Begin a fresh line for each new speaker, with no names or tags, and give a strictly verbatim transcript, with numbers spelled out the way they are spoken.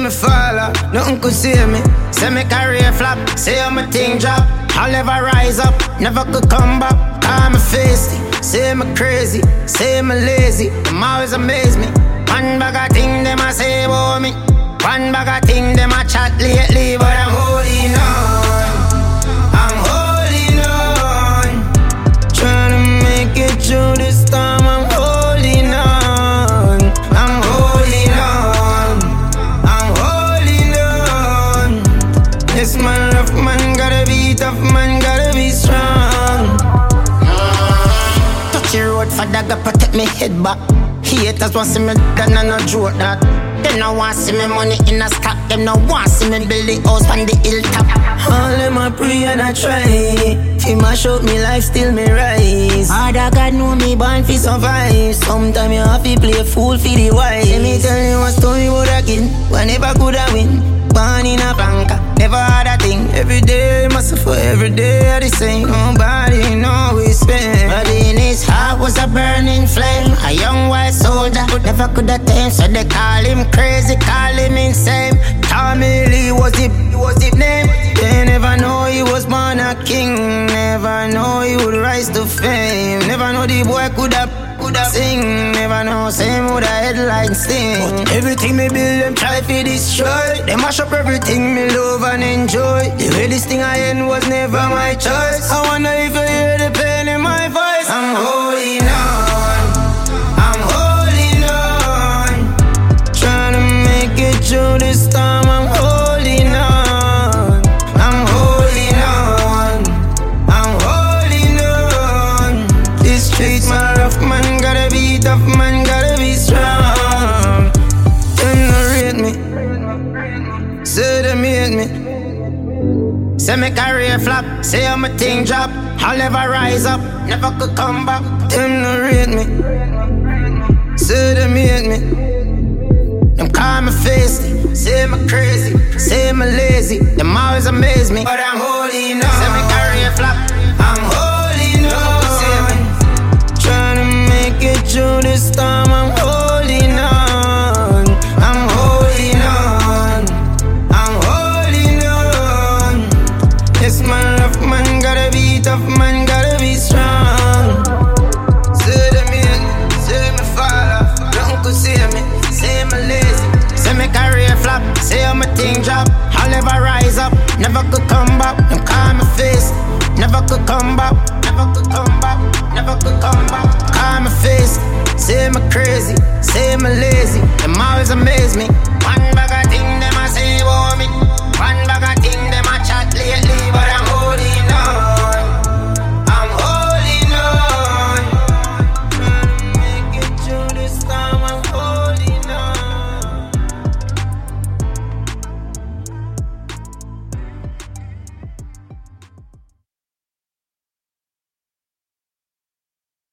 me fall out, nothing could save me. Say me career flop, say how my thing drop. I'll never rise up, never could come back. Call me feisty, say me crazy, say me lazy. Them always amaze me. One bag of thing them a say about me. One bag of thing them a chat lately, but I'm holding on. I'm holding on. Trying to make it through this time. I'm holding on. I'm holding on. I'm holding on. This man rough man gotta be tough man gotta be strong. Touch the road for dagger protect me head back. Haters want see me dead and no joke that. Them no want see me money in a stack. Them no want see me build the house on the hilltop. All them a pray and I try. He mash up me life, still me rise. Harder God know me born fi survive. Sometime you have to play fool for the wise. Let me tell you a story about a kid who never could have win. Born in a banker, never had a thing. Every day must suffer, every day I the same. Nobody know we spend. But in his heart was a burning flame. A young white soldier who never could attain. So they call him crazy, call him insane. Tommy Lee was the, was the name. They never know he was born a king. Never know he would rise to fame. Never know the boy could have could have sing. Never know same would a headline sing. But everything me build them try to destroy. They mash up everything me love and enjoy. The way this thing I end was never my choice. I wonder if you hear the pain in my voice. I'm holding on. I'm holding on. Trying to make it through this time. I'm holding on. I'm holding on. I'm holding on. This street my rough man gotta be tough man gotta be strong. Them no rate me, say them hate me. Say me career flop, say how my thing drop. I'll never rise up, never could come back. Them no rate me, say them hate me. Them call me feisty, say me crazy, say me lazy. Them always amaze me, but I'm holding on. Say me career flop, I'm holding on. Trying to make it through this time. I'm holding on. I'm holding on. I'm holding on. This man rough man gotta be tough man gotta be strong. Say them hate me, say me fall off. Nothing could save me, say me lazy. Say me career flop, say how my thing drop. I'll never rise up, never could come back. Them call me face, never could come back. Never could come back, never could come back. Call me face, say me crazy, say me lazy. Them always amaze me. One bag of thing them a say about me. One bag of thing them a chat lately, but I